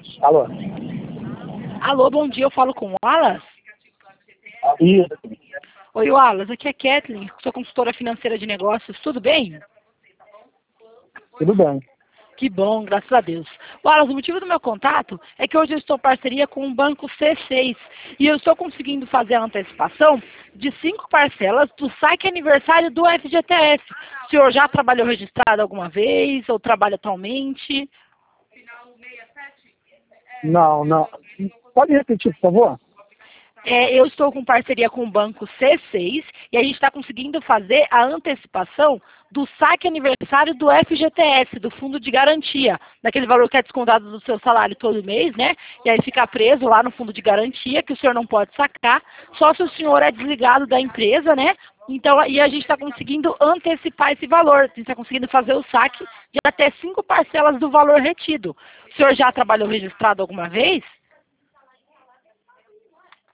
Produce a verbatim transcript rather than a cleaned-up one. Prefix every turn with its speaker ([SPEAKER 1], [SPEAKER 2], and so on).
[SPEAKER 1] Alô?
[SPEAKER 2] Alô, bom dia, eu falo com o Wallace?
[SPEAKER 1] Isso.
[SPEAKER 2] Oi, Wallace, aqui é Kathleen, sou consultora financeira de negócios, tudo bem?
[SPEAKER 1] Tudo bem.
[SPEAKER 2] Que bom, graças a Deus. Wallace, o motivo do meu contato é que hoje eu estou em parceria com o Banco C seis e eu estou conseguindo fazer a antecipação de cinco parcelas do saque aniversário do F G T S. O senhor já trabalhou registrado alguma vez ou trabalha atualmente?
[SPEAKER 1] Não, não. Pode repetir, por favor?
[SPEAKER 2] É, eu estou com parceria com o Banco C seis e a gente está conseguindo fazer a antecipação do saque aniversário do F G T S, do Fundo de Garantia, daquele valor que é descontado do seu salário todo mês, né? E aí fica preso lá no Fundo de Garantia, que o senhor não pode sacar, só se o senhor é desligado da empresa, né? Então, e a gente está conseguindo antecipar esse valor, a gente está conseguindo fazer o saque de até cinco parcelas do valor retido. O senhor já trabalhou registrado alguma vez?